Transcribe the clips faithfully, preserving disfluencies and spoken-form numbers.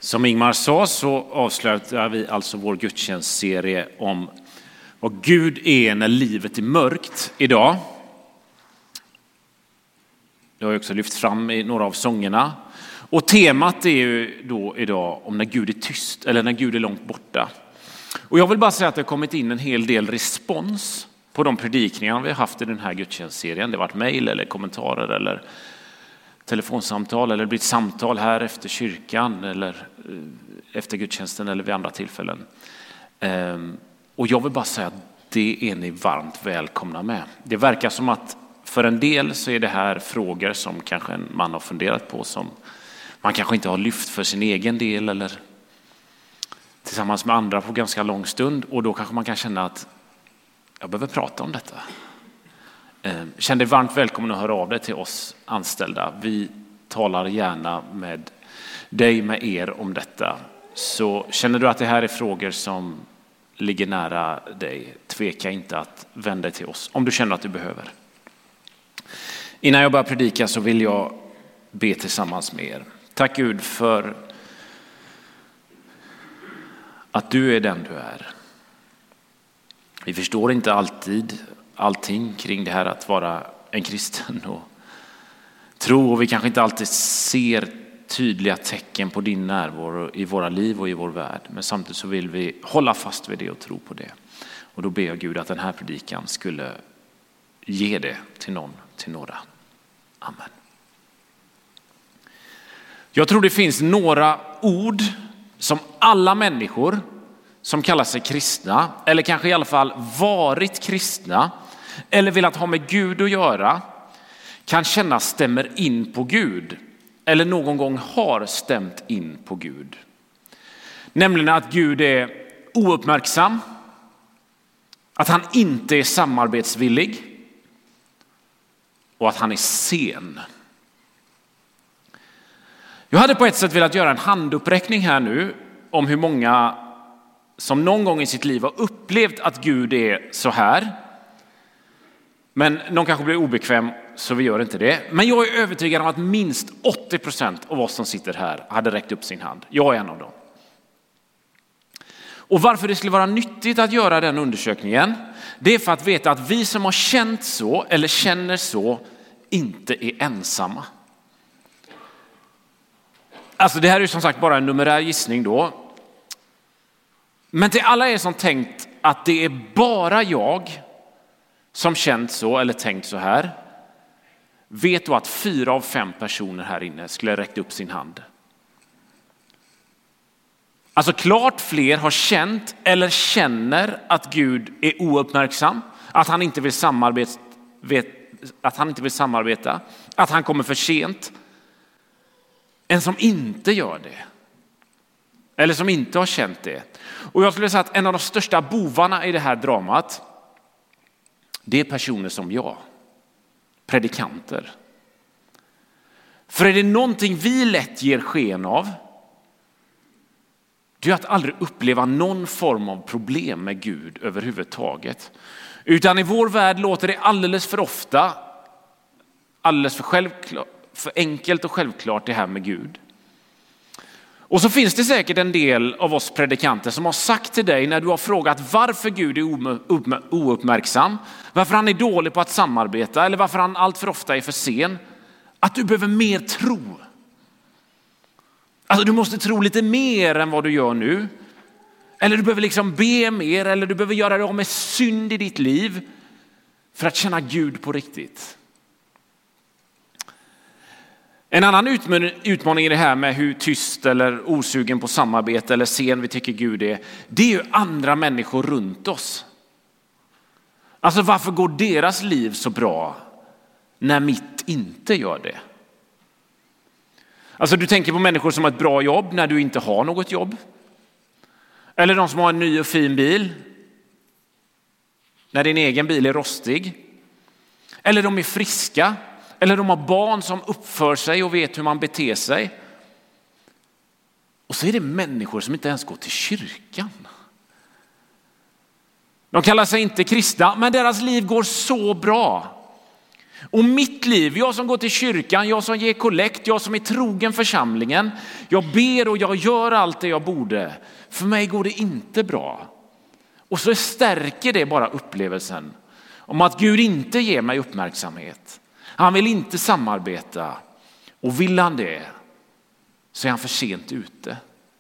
Som Ingmar sa så avslutar vi alltså vår gudstjänstserie om vad Gud är när livet är mörkt idag. Det har jag också lyft fram i några av sångerna. Och temat är ju då idag om när Gud är tyst eller när Gud är långt borta. Och jag vill bara säga att det har kommit in en hel del respons på de predikningar vi har haft i den här gudstjänstserien. Det har varit mejl eller kommentarer eller telefonsamtal eller blivit samtal här efter kyrkan eller efter gudstjänsten eller vid andra tillfällen. Och jag vill bara säga att det är ni varmt välkomna med. Det verkar som att för en del så är det här frågor som kanske man har funderat på, som man kanske inte har lyft för sin egen del eller tillsammans med andra på ganska lång stund, och då kanske man kan känna att jag behöver prata om detta. Känn dig varmt välkommen att höra av dig till oss anställda. Vi talar gärna med dig, med er om detta. Så känner du att det här är frågor som ligger nära dig, tveka inte att vända dig till oss om du känner att du behöver. Innan jag börjar predika så vill jag be tillsammans med er. Tack Gud för att du är den du är. Vi förstår inte alltid allting kring det här att vara en kristen och tro, och vi kanske inte alltid ser tydliga tecken på din närvaro i våra liv och i vår värld. Men samtidigt så vill vi hålla fast vid det och tro på det. Och då ber jag Gud att den här predikan skulle ge det till någon, till några. Amen. Jag tror det finns några ord som alla människor som kallar sig kristna, eller kanske i alla fall varit kristna, eller velat ha med Gud att göra, kan känna stämmer in på Gud, eller någon gång har stämt in på Gud. Nämligen att Gud är ouppmärksam, att han inte är samarbetsvillig och att han är sen. Jag hade på ett sätt velat göra en handuppräckning här nu om hur många som någon gång i sitt liv har upplevt att Gud är så här. Men någon kanske blir obekväm så vi gör inte det. Men jag är övertygad om att minst åttio procent av oss som sitter här hade räckt upp sin hand. Jag är en av dem. Och varför det skulle vara nyttigt att göra den undersökningen, det är för att veta att vi som har känt så eller känner så inte är ensamma. Alltså det här är som sagt bara en numerär gissning då. Men till alla er som tänkt att det är bara jag som känt så eller tänkt så här, vet du att fyra av fem personer här inne skulle räckt upp sin hand. Alltså klart fler har känt eller känner att Gud är ouppmärksam, att han inte vill samarbeta, att han inte vill samarbeta, att han kommer för sent, än som inte gör det. Eller som inte har känt det. Och jag skulle säga att en av de största bovarna i det här dramat, det är personer som jag. Predikanter. För är det någonting vi lätt ger sken av, det är att aldrig uppleva någon form av problem med Gud överhuvudtaget. Utan i vår värld låter det alldeles för ofta, alldeles för, självklart, för enkelt och självklart det här med Gud. Och så finns det säkert en del av oss predikanter som har sagt till dig när du har frågat varför Gud är ouppmärksam, varför han är dålig på att samarbeta eller varför han allt för ofta är för sen, att du behöver mer tro. Alltså du måste tro lite mer än vad du gör nu. Eller du behöver liksom be mer, eller du behöver göra dig av med synd i ditt liv för att känna Gud på riktigt. En annan utmaning i det här med hur tyst eller osugen på samarbete eller sen vi tycker Gud är, det är ju andra människor runt oss. Alltså varför går deras liv så bra när mitt inte gör det? Alltså du tänker på människor som har ett bra jobb när du inte har något jobb. Eller de som har en ny och fin bil när din egen bil är rostig. Eller de är friska. Eller de har barn som uppför sig och vet hur man beter sig. Och så är det människor som inte ens går till kyrkan. De kallar sig inte kristna, men deras liv går så bra. Och mitt liv, jag som går till kyrkan, jag som ger kollekt, jag som är trogen församlingen, jag ber och jag gör allt det jag borde. För mig går det inte bra. Och så stärker det bara upplevelsen om att Gud inte ger mig uppmärksamhet. Han vill inte samarbeta. Och vill han det så är han för sent ute.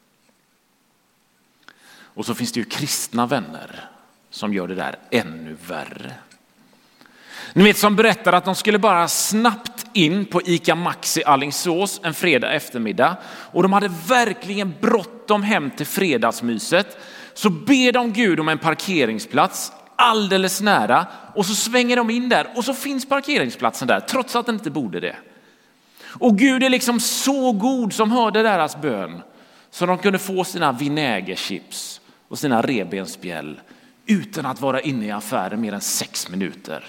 Och så finns det ju kristna vänner som gör det där ännu värre. Ni vet, som berättar att de skulle bara snabbt in på ICA Maxi Alingsås en fredag eftermiddag. Och de hade verkligen bråttom hem till fredagsmyset. Så ber de Gud om en parkeringsplats alldeles nära. Och så svänger de in där och så finns parkeringsplatsen där trots att den inte borde det. Och Gud är liksom så god som hörde deras bön. Så de kunde få sina vinägerchips och sina revbensspjäll utan att vara inne i affären mer än sex minuter.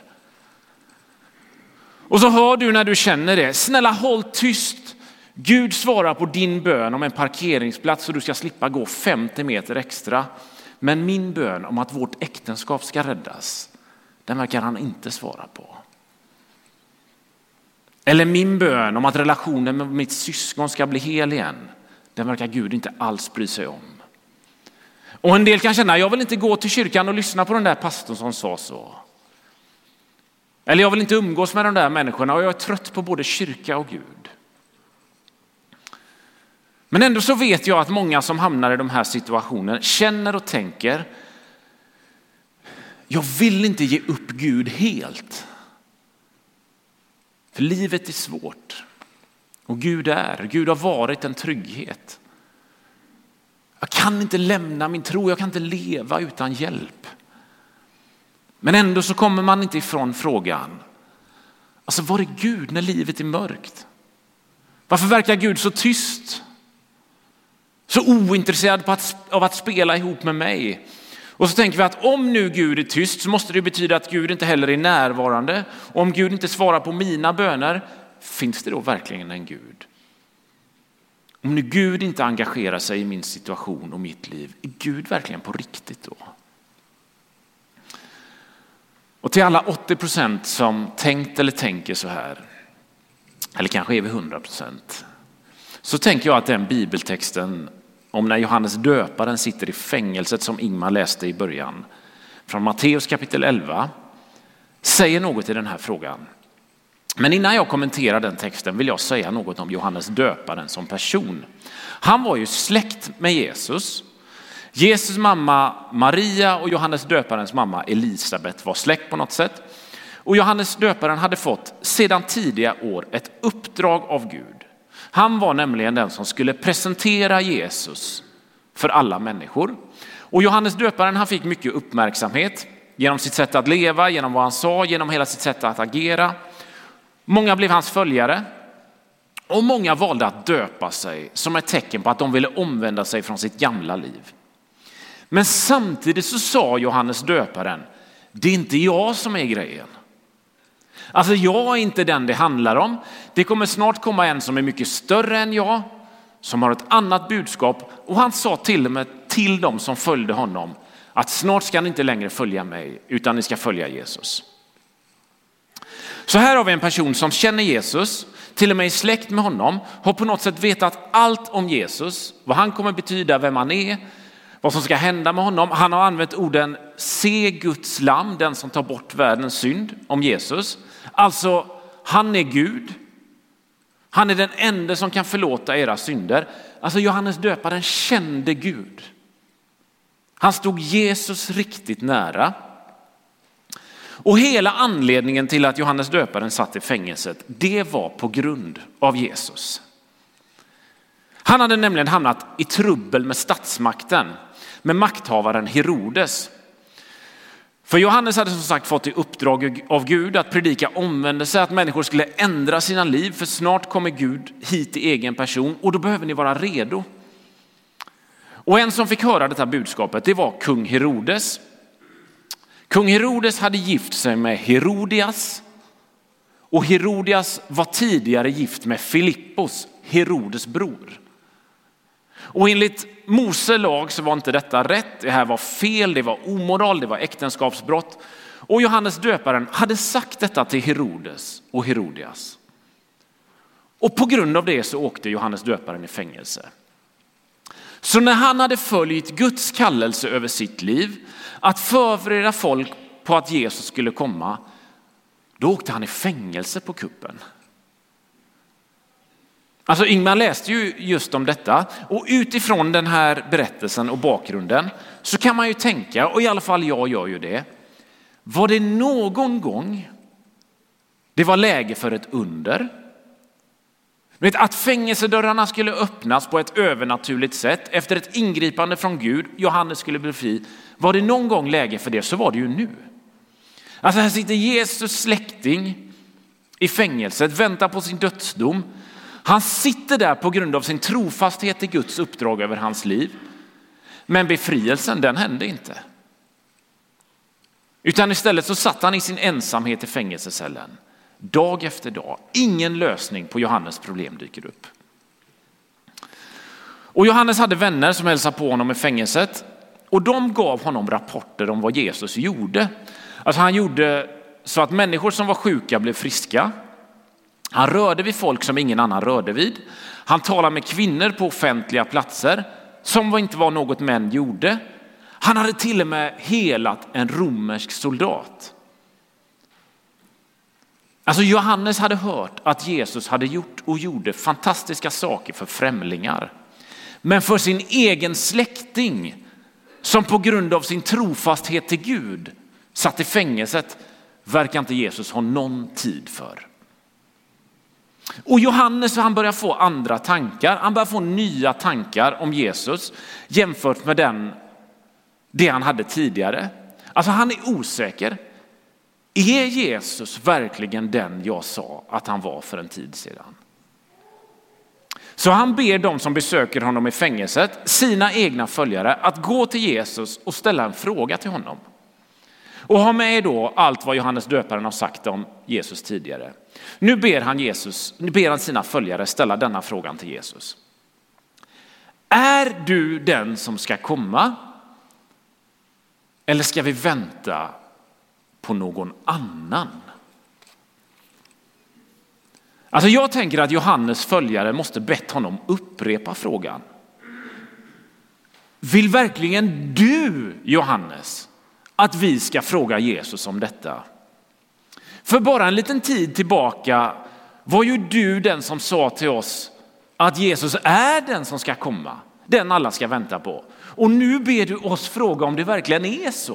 Och så hör du när du känner det. Snälla, håll tyst. Gud svarar på din bön om en parkeringsplats så du ska slippa gå femtio meter extra. Men min bön om att vårt äktenskap ska räddas, den verkar han inte svara på. Eller min bön om att relationen med mitt syskon ska bli hel igen, den verkar Gud inte alls bry sig om. Och en del kan känna, jag vill inte gå till kyrkan och lyssna på den där pastorn som sa så. Eller jag vill inte umgås med de där människorna och jag är trött på både kyrka och Gud. Men ändå så vet jag att många som hamnar i de här situationerna känner och tänker, jag vill inte ge upp Gud helt. För livet är svårt. Och Gud är, Gud har varit en trygghet. Jag kan inte lämna min tro, jag kan inte leva utan hjälp. Men ändå så kommer man inte ifrån frågan. Alltså, var är Gud när livet är mörkt? Varför verkar Gud så tyst? Så ointresserad på att, av att spela ihop med mig? Och så tänker vi att om nu Gud är tyst så måste det betyda att Gud inte heller är närvarande. Och om Gud inte svarar på mina böner, finns det då verkligen en Gud? Om nu Gud inte engagerar sig i min situation och mitt liv, är Gud verkligen på riktigt då? Och till alla åttio procent som tänkt eller tänker så här, eller kanske är vi hundra procent, så tänker jag att den bibeltexten om när Johannes döparen sitter i fängelset som Ingmar läste i början, från Matteus kapitel elva, säger något i den här frågan. Men innan jag kommenterar den texten vill jag säga något om Johannes döparen som person. Han var ju släkt med Jesus. Jesus mamma Maria och Johannes döparens mamma Elisabet var släkt på något sätt. Och Johannes döparen hade fått sedan tidiga år ett uppdrag av Gud. Han var nämligen den som skulle presentera Jesus för alla människor. Och Johannes döparen, han fick mycket uppmärksamhet genom sitt sätt att leva, genom vad han sa, genom hela sitt sätt att agera. Många blev hans följare och många valde att döpa sig som ett tecken på att de ville omvända sig från sitt gamla liv. Men samtidigt så sa Johannes döparen, det är inte jag som är grejen. Alltså jag är inte den det handlar om. Det kommer snart komma en som är mycket större än jag, som har ett annat budskap. Och han sa till och med till dem som följde honom att snart ska ni inte längre följa mig utan ni ska följa Jesus. Så här har vi en person som känner Jesus, till och med är släkt med honom, har på något sätt vetat allt om Jesus, vad han kommer betyda, vem han är, vad som ska hända med honom. Han har använt orden se Guds lamm, den som tar bort världens synd, om Jesus. Alltså, han är Gud. Han är den enda som kan förlåta era synder. Alltså Johannes döparen kände Gud. Han stod Jesus riktigt nära. Och hela anledningen till att Johannes döparen satt i fängelset, det var på grund av Jesus. Han hade nämligen hamnat i trubbel med statsmakten, med makthavaren Herodes. För Johannes hade som sagt fått i uppdrag av Gud att predika omvändelse, att människor skulle ändra sina liv, för snart kommer Gud hit i egen person och då behöver ni vara redo. Och en som fick höra detta budskapet, det var kung Herodes. Kung Herodes hade gift sig med Herodias och Herodias var tidigare gift med Filippos, Herodes bror. Och enligt Mose lag så var inte detta rätt. Det här var fel, det var omoral, det var äktenskapsbrott. Och Johannes döparen hade sagt detta till Herodes och Herodias. Och på grund av det så åkte Johannes döparen i fängelse. Så när han hade följt Guds kallelse över sitt liv, att förbereda folk på att Jesus skulle komma, då åkte han i fängelse på kuppen. Alltså Ingmar läste ju just om detta, och utifrån den här berättelsen och bakgrunden så kan man ju tänka, och i alla fall jag gör ju det, var det någon gång det var läge för ett under? Vet, att fängelsedörrarna skulle öppnas på ett övernaturligt sätt efter ett ingripande från Gud, Johannes skulle bli fri. Var det någon gång läge för det, så var det ju nu. Alltså här sitter Jesus släkting i fängelset, väntar på sin dödsdom. Han sitter där på grund av sin trofasthet till Guds uppdrag över hans liv. Men befrielsen, den hände inte. Utan istället så satt han i sin ensamhet i fängelsecellen. Dag efter dag. Ingen lösning på Johannes problem dyker upp. Och Johannes hade vänner som hälsade på honom i fängelset. Och de gav honom rapporter om vad Jesus gjorde. Alltså han gjorde så att människor som var sjuka blev friska. Han rörde vid folk som ingen annan rörde vid. Han talade med kvinnor på offentliga platser som inte var något män gjorde. Han hade till och med helat en romersk soldat. Alltså Johannes hade hört att Jesus hade gjort och gjorde fantastiska saker för främlingar. Men för sin egen släkting, som på grund av sin trofasthet till Gud satt i fängelset, verkar inte Jesus ha någon tid för. Och Johannes, han börjar få andra tankar. Han börjar få nya tankar om Jesus jämfört med den, det han hade tidigare. Alltså han är osäker. Är Jesus verkligen den jag sa att han var för en tid sedan? Så han ber de som besöker honom i fängelset, sina egna följare, att gå till Jesus och ställa en fråga till honom. Och ha med då allt vad Johannes döparen har sagt om Jesus tidigare. Nu ber han, Jesus, nu ber han sina följare ställa denna frågan till Jesus. Är du den som ska komma? Eller ska vi vänta på någon annan? Alltså jag tänker att Johannes följare måste bett honom upprepa frågan. Vill verkligen du, Johannes, att vi ska fråga Jesus om detta? För bara en liten tid tillbaka var ju du den som sa till oss att Jesus är den som ska komma, den alla ska vänta på. Och nu ber du oss fråga om det verkligen är så.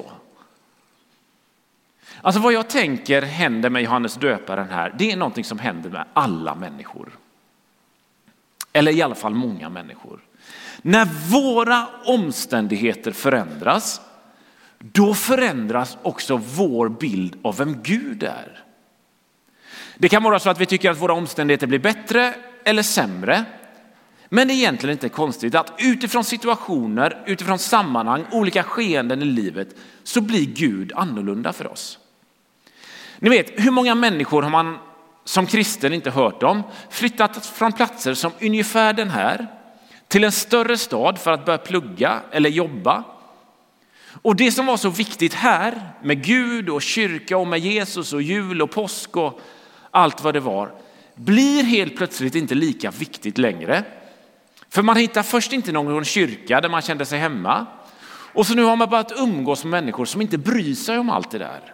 Alltså vad jag tänker händer med Johannes döparen här, det är någonting som händer med alla människor. Eller i alla fall många människor. När våra omständigheter förändras, då förändras också vår bild av vem Gud är. Det kan vara så att vi tycker att våra omständigheter blir bättre eller sämre. Men det är egentligen inte konstigt att utifrån situationer, utifrån sammanhang, olika skeenden i livet så blir Gud annorlunda för oss. Ni vet, hur många människor har man som kristen inte hört om flyttat från platser som ungefär den här till en större stad för att börja plugga eller jobba. Och det som var så viktigt här med Gud och kyrka och med Jesus och jul och påsk och allt vad det var blir helt plötsligt inte lika viktigt längre. För man hittar först inte någon kyrka där man kände sig hemma. Och så nu har man börjat umgås med människor som inte bryr sig om allt det där.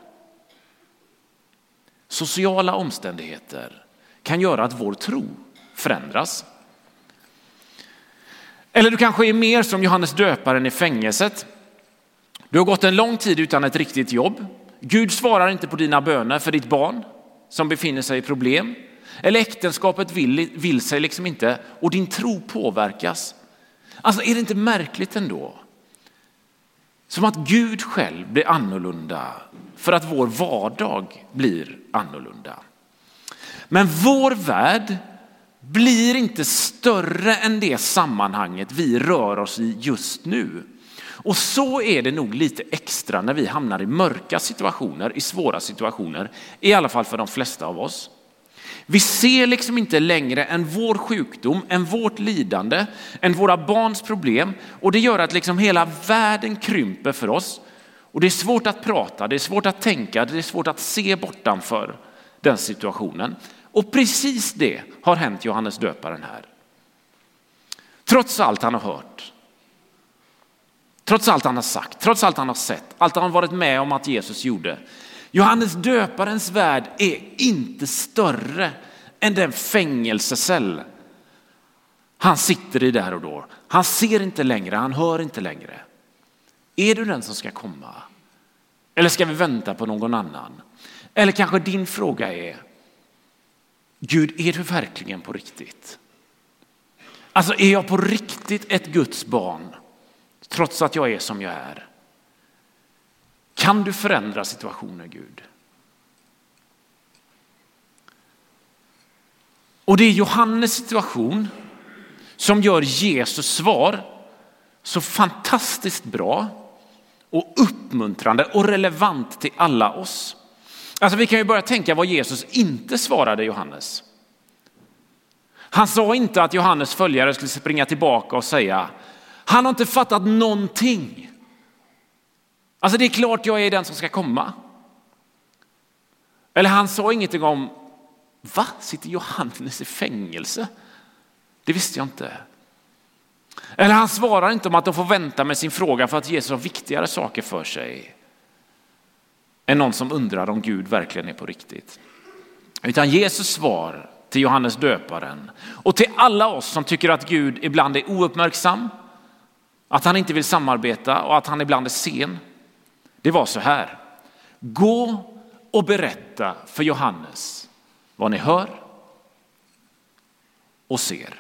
Sociala omständigheter kan göra att vår tro förändras. Eller du kanske är mer som Johannes döparen i fängelset. Du har gått en lång tid utan ett riktigt jobb. Gud svarar inte på dina böner för ditt barn som befinner sig i problem. Eller äktenskapet vill, vill sig liksom inte och din tro påverkas. Alltså är det inte märkligt ändå? Som att Gud själv blir annorlunda för att vår vardag blir annorlunda. Men vår värld blir inte större än det sammanhanget vi rör oss i just nu. Och så är det nog lite extra när vi hamnar i mörka situationer, i svåra situationer, i alla fall för de flesta av oss. Vi ser liksom inte längre än vår sjukdom, än vårt lidande, än våra barns problem. Och det gör att liksom hela världen krymper för oss. Och det är svårt att prata, det är svårt att tänka, det är svårt att se bortanför den situationen. Och precis det har hänt Johannes döparen här. Trots allt han har hört, trots allt han har sagt, trots allt han har sett, allt han har varit med om att Jesus gjorde. Johannes döparens värld är inte större än den fängelsecell han sitter i där och då. Han ser inte längre, han hör inte längre. Är du den som ska komma? Eller ska vi vänta på någon annan? Eller kanske din fråga är: Gud, är du verkligen på riktigt? Alltså, är jag på riktigt ett Guds barn trots att jag är som jag är? Kan du förändra situationen, Gud? Och det är Johannes situation som gör Jesus svar så fantastiskt bra och uppmuntrande och relevant till alla oss. Alltså, vi kan ju börja tänka vad Jesus inte svarade Johannes. Han sa inte att Johannes följare skulle springa tillbaka och säga: han har inte fattat någonting. Alltså, det är klart jag är den som ska komma. Eller han sa ingenting om: va? Sitter Johannes i fängelse? Det visste jag inte. Eller han svarar inte om att de får vänta med sin fråga för att Jesus har viktigare saker för sig än någon som undrar om Gud verkligen är på riktigt. Utan Jesus svar till Johannes döparen och till alla oss som tycker att Gud ibland är ouppmärksam, att han inte vill samarbeta och att han ibland är sen. Det var så här: gå och berätta för Johannes vad ni hör och ser.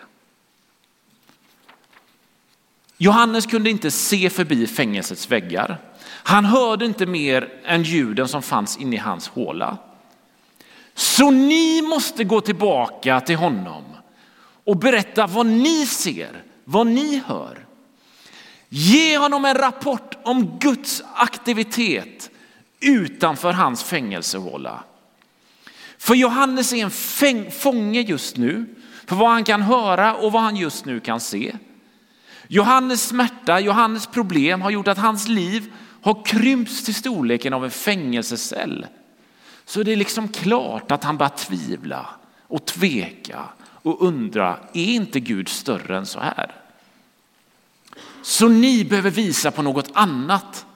Johannes kunde inte se förbi fängelsets väggar. Han hörde inte mer än ljuden som fanns inne i hans håla. Så ni måste gå tillbaka till honom och berätta vad ni ser, vad ni hör. Ge honom en rapport om Guds aktivitet utanför hans fängelsehåla. För Johannes är en fäng- fånge just nu för vad han kan höra och vad han just nu kan se. Johannes smärta, Johannes problem har gjort att hans liv har krympts till storleken av en fängelsecell. Så det är liksom klart att han börjar tvivla och tveka och undra: är inte Gud större än så här? Så ni behöver visa på något annat.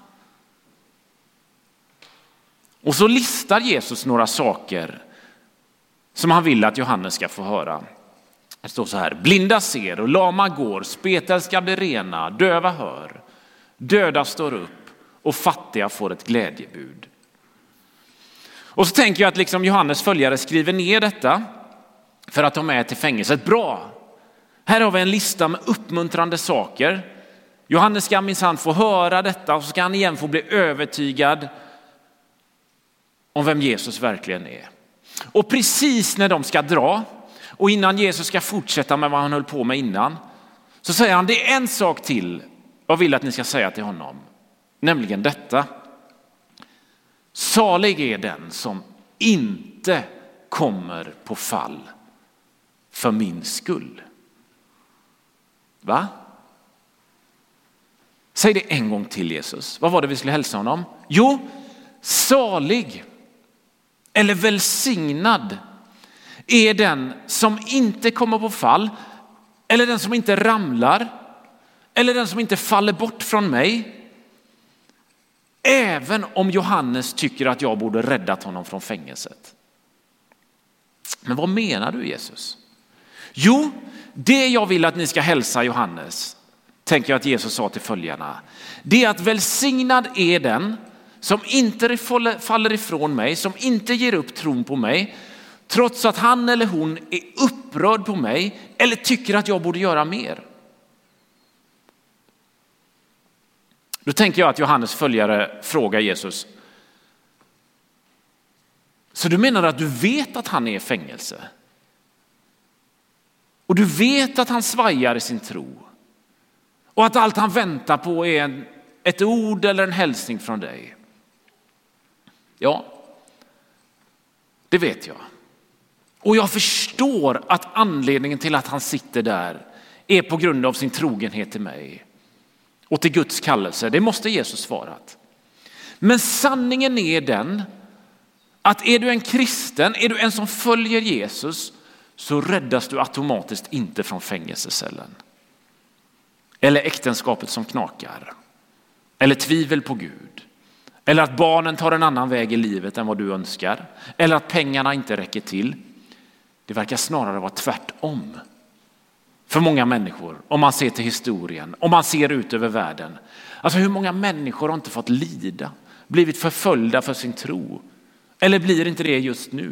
Och så listar Jesus några saker som han vill att Johannes ska få höra. Det står så här: blinda ser och lama går, spetälska blir rena, döva hör, döda står upp och fattiga får ett glädjebud. Och så tänker jag att liksom Johannes följare skriver ner detta för att ta med till fängelset. Bra, här har vi en lista med uppmuntrande saker. Johannes ska minsann få höra detta och så ska han igen få bli övertygad om vem Jesus verkligen är. Och precis när de ska dra och innan Jesus ska fortsätta med vad han höll på med innan, så säger han: det är en sak till jag vill att ni ska säga till honom, nämligen detta: salig är den som inte kommer på fall för min skull. Va? Säg det en gång till, Jesus. Vad var det vi skulle hälsa honom? Jo, salig eller välsignad är den som inte kommer på fall, eller den som inte ramlar, eller den som inte faller bort från mig. Även om Johannes tycker att jag borde räddat honom från fängelset. Men vad menar du, Jesus? Jo, det jag vill att ni ska hälsa Johannes, tänker jag att Jesus sa till följarna, det är att välsignad är den som inte faller ifrån mig, som inte ger upp tron på mig, trots att han eller hon är upprörd på mig eller tycker att jag borde göra mer. Då tänker jag att Johannes följare frågar Jesus: så du menar att du vet att han är i fängelse? Och du vet att han svajar i sin tro? Och att allt han väntar på är en, ett ord eller en hälsning från dig? Ja, det vet jag. Och jag förstår att anledningen till att han sitter där är på grund av sin trogenhet till mig och till Guds kallelse. Det måste Jesus svarat. Men sanningen är den att är du en kristen, är du en som följer Jesus, så räddas du automatiskt inte från fängelsecellen. Eller äktenskapet som knakar. Eller tvivel på Gud. Eller att barnen tar en annan väg i livet än vad du önskar. Eller att pengarna inte räcker till. Det verkar snarare vara tvärtom. För många människor, om man ser till historien, om man ser ut över världen. Alltså hur många människor har inte fått lida, blivit förföljda för sin tro? Eller blir inte det just nu?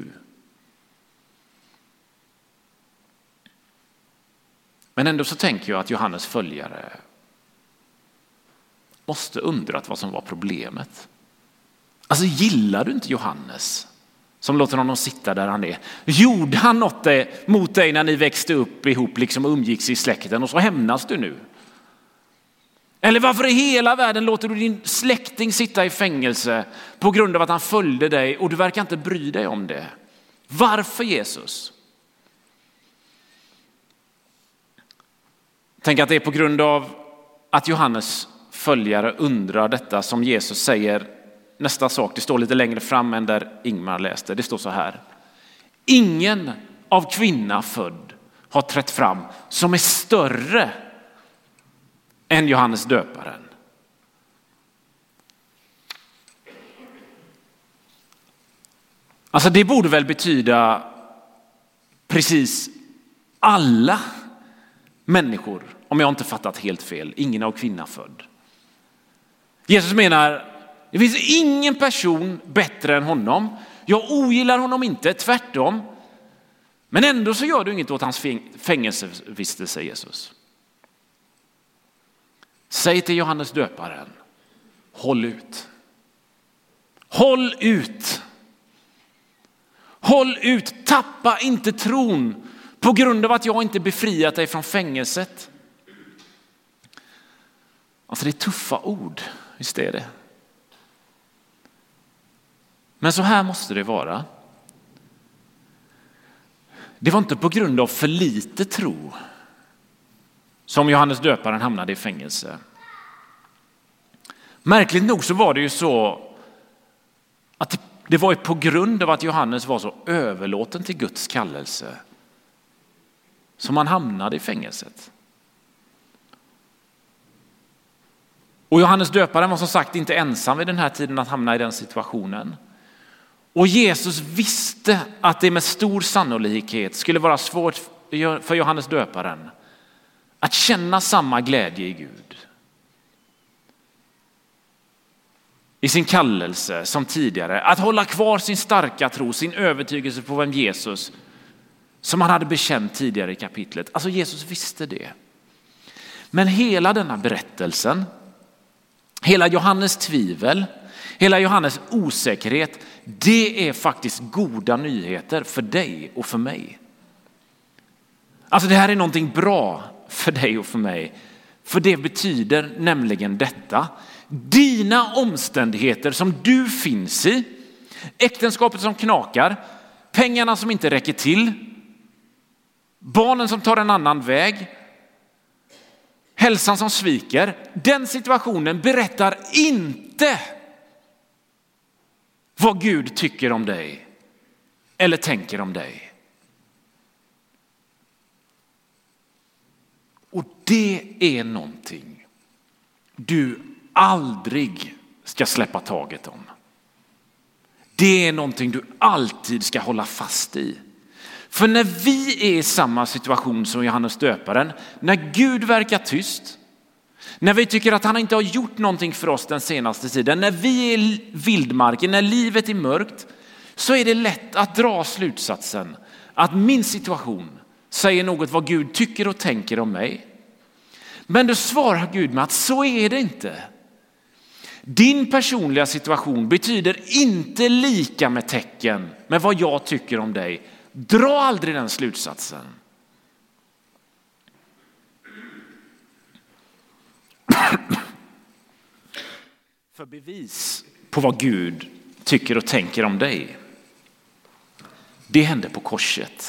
Men ändå så tänker jag att Johannes följare måste undrat vad som var problemet. Alltså gillar du inte Johannes som låter honom sitta där han är? Gjorde han något mot dig när ni växte upp ihop liksom och umgicks i släkten och så hämnas du nu? Eller varför i hela världen låter du din släkting sitta i fängelse på grund av att han följde dig och du verkar inte bry dig om det? Varför Jesus? Tänk att det är på grund av att Johannes följare undrar detta som Jesus säger nästa sak. Det står lite längre fram än där Ingmar läste. Det står så här. Ingen av kvinna född har trätt fram som är större än Johannes döparen. Alltså det borde väl betyda precis alla människor, om jag inte fattat helt fel. Ingen av kvinna född. Jesus menar, det finns ingen person bättre än honom. Jag ogillar honom inte, tvärtom. Men ändå så gör du inget åt hans fängelsevistelse, Jesus. Säg till Johannes döparen, håll ut. Håll ut. Håll ut, tappa inte tron på grund av att jag inte befriat dig från fängelset. Alltså det är tuffa ord, visst är det. Men så här måste det vara. Det var inte på grund av för lite tro som Johannes döparen hamnade i fängelse. Märkligt nog så var det ju så att det var på grund av att Johannes var så överlåten till Guds kallelse som han hamnade i fängelset. Och Johannes döparen var som sagt inte ensam vid den här tiden att hamna i den situationen. Och Jesus visste att det med stor sannolikhet skulle vara svårt för Johannes döparen att känna samma glädje i Gud i sin kallelse som tidigare. Att hålla kvar sin starka tro, sin övertygelse på vem Jesus som han hade bekänt tidigare i kapitlet. Alltså Jesus visste det. Men hela denna berättelsen, hela Johannes tvivel, hela Johannes osäkerhet, det är faktiskt goda nyheter för dig och för mig. Alltså det här är någonting bra för dig och för mig. För det betyder nämligen detta. Dina omständigheter som du finns i, äktenskapet som knakar, pengarna som inte räcker till, barnen som tar en annan väg, hälsan som sviker. Den situationen berättar inte vad Gud tycker om dig eller tänker om dig. Och det är någonting du aldrig ska släppa taget om. Det är någonting du alltid ska hålla fast i. För när vi är i samma situation som Johannes döparen, när Gud verkar tyst, när vi tycker att han inte har gjort någonting för oss den senaste tiden, när vi är i vildmarken, när livet är mörkt, så är det lätt att dra slutsatsen att min situation säger något vad Gud tycker och tänker om mig. Men då svarar Gud med att så är det inte. Din personliga situation betyder inte lika med tecken med vad jag tycker om dig. Dra aldrig den slutsatsen. För bevis på vad Gud tycker och tänker om dig, det händer på korset.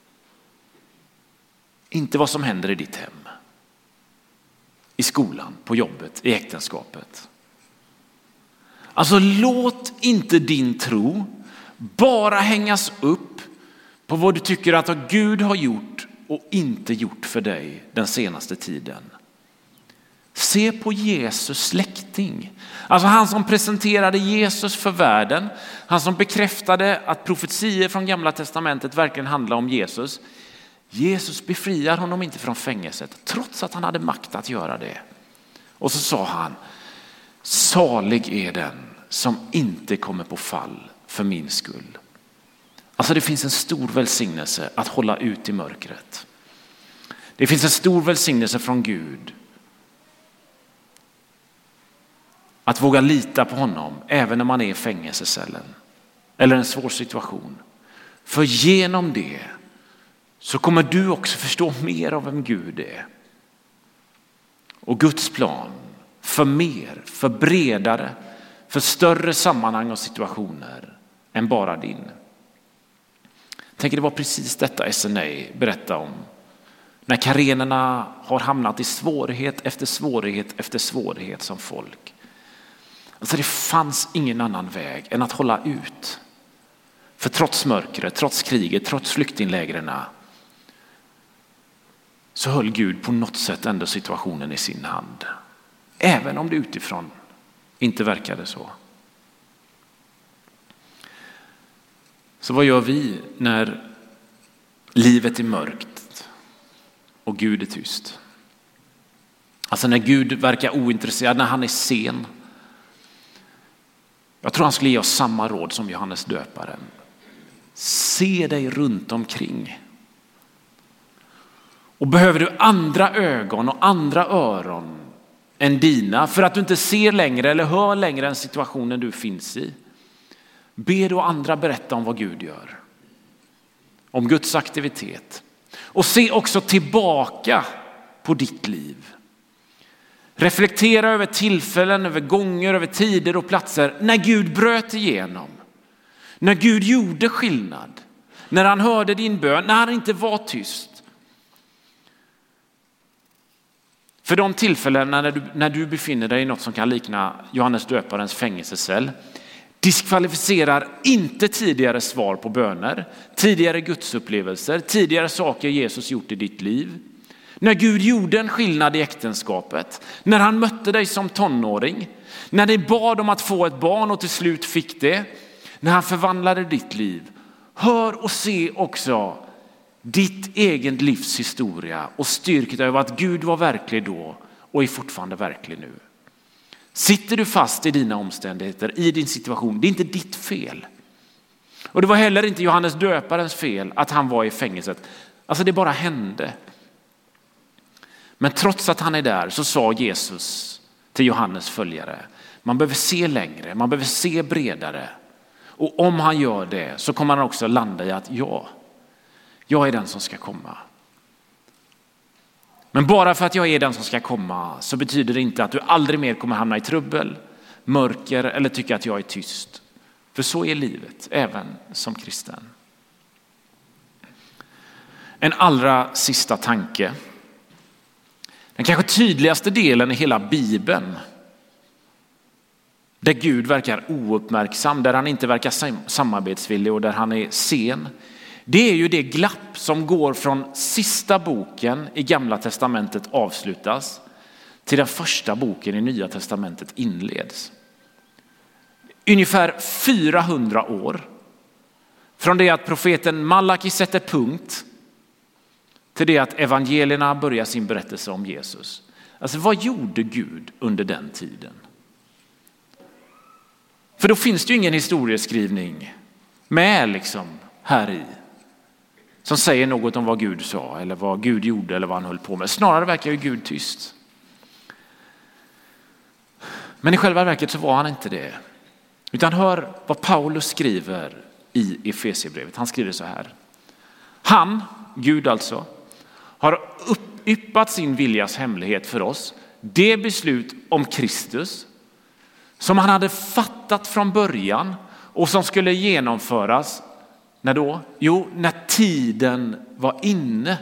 Inte vad som händer i ditt hem, i skolan, på jobbet, i äktenskapet. Alltså låt inte din tro bara hängas upp på vad du tycker att Gud har gjort och inte gjort för dig den senaste tiden. Se på Jesus släkting. Alltså han som presenterade Jesus för världen. Han som bekräftade att profetier från Gamla testamentet verkligen handlar om Jesus. Jesus befriar honom inte från fängelset trots att han hade makt att göra det. Och så sa han, salig är den som inte kommer på fall för min skull. Alltså det finns en stor välsignelse att hålla ut i mörkret. Det finns en stor välsignelse från Gud att våga lita på honom även när man är i fängelsecellen eller en svår situation. För genom det så kommer du också förstå mer av vem Gud är. Och Guds plan för mer, för bredare, för större sammanhang och situationer än bara din. Tänk, det var precis detta S N A berättade om. När karenerna har hamnat i svårighet efter svårighet efter svårighet som folk. Alltså det fanns ingen annan väg än att hålla ut. För trots mörkret, trots kriget, trots flyktinglägren så höll Gud på något sätt ändå situationen i sin hand. Även om det utifrån inte verkade så. Så vad gör vi när livet är mörkt och Gud är tyst? Alltså när Gud verkar ointresserad, när han är sen. Jag tror han skulle ge oss samma råd som Johannes döparen. Se dig runt omkring. Och behöver du andra ögon och andra öron än dina för att du inte ser längre eller hör längre än situationen du finns i. Be då andra berätta om vad Gud gör. Om Guds aktivitet. Och se också tillbaka på ditt liv. Reflektera över tillfällen, över gånger, över tider och platser när Gud bröt igenom. När Gud gjorde skillnad. När han hörde din bön, när han inte var tyst. För de tillfällen när du, när du befinner dig i något som kan likna Johannes döparens fängelsecell diskvalificerar inte tidigare svar på böner, tidigare gudsupplevelser, tidigare saker Jesus gjort i ditt liv. När Gud gjorde en skillnad i äktenskapet, när han mötte dig som tonåring, när ni bad om att få ett barn och till slut fick det, när han förvandlade ditt liv. Hör och se också ditt egen livs historia och styrket över att Gud var verklig då och är fortfarande verklig nu. Sitter du fast i dina omständigheter, i din situation, det är inte ditt fel. Och det var heller inte Johannes döparens fel att han var i fängelset. Alltså det bara hände. Men trots att han är där så sa Jesus till Johannes följare, man behöver se längre, man behöver se bredare. Och om han gör det så kommer han också landa i att ja, jag är den som ska komma. Men bara för att jag är den som ska komma så betyder det inte att du aldrig mer kommer hamna i trubbel, mörker eller tycka att jag är tyst. För så är livet, även som kristen. En allra sista tanke. Den kanske tydligaste delen i hela Bibeln. Där Gud verkar ouppmärksam, där han inte verkar samarbetsvillig och där han är sen. Det är ju det glapp som går från sista boken i Gamla testamentet avslutas till den första boken i Nya testamentet inleds. Ungefär fyrahundra år från det att profeten Malaki sätter punkt till det att evangelierna börjar sin berättelse om Jesus. Alltså vad gjorde Gud under den tiden? För då finns det ju ingen historieskrivning med liksom här i. Som säger något om vad Gud sa eller vad Gud gjorde eller vad han höll på med. Snarare verkar ju Gud tyst. Men i själva verket så var han inte det. Utan hör vad Paulus skriver i Efesierbrevet. Han skriver så här. Han, Gud alltså, har yppat sin viljas hemlighet för oss. Det beslut om Kristus som han hade fattat från början och som skulle genomföras. När då? Jo, när tiden var inne.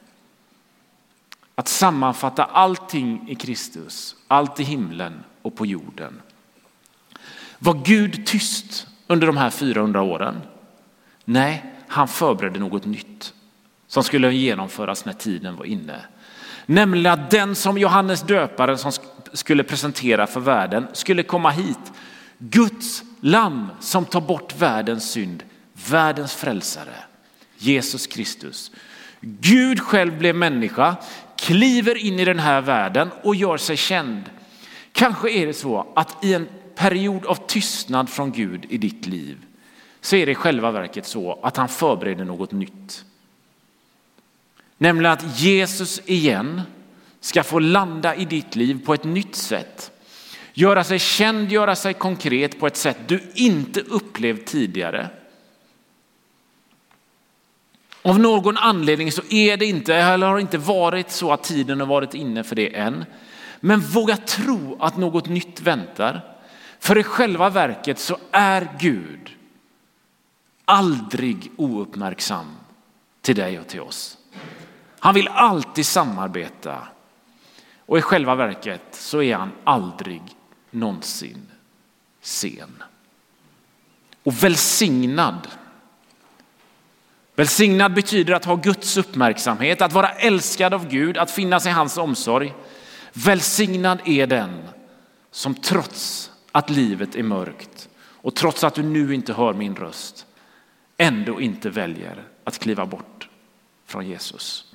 Att sammanfatta allting i Kristus, allt i himlen och på jorden. Var Gud tyst under de här fyrahundra åren? Nej, han förberedde något nytt som skulle genomföras när tiden var inne. Nämligen att den som Johannes döparen som skulle presentera för världen skulle komma hit. Guds lamm som tar bort världens synd. Världens frälsare. Jesus Kristus. Gud själv blev människa, kliver in i den här världen och gör sig känd. Kanske är det så att i en period av tystnad från Gud i ditt liv så är det i själva verket så att han förbereder något nytt. Nämligen att Jesus igen ska få landa i ditt liv på ett nytt sätt. Göra sig känd, göra sig konkret på ett sätt du inte upplevt tidigare. Av någon anledning så är det inte, eller har inte varit så att tiden har varit inne för det än. Men våga tro att något nytt väntar. För i själva verket så är Gud aldrig ouppmärksam till dig och till oss. Han vill alltid samarbeta. Och i själva verket så är han aldrig någonsin sen. Och välsignad. Välsignad betyder att ha Guds uppmärksamhet, att vara älskad av Gud, att finnas i hans omsorg. Välsignad är den som trots att livet är mörkt och trots att du nu inte hör min röst ändå inte väljer att kliva bort från Jesus.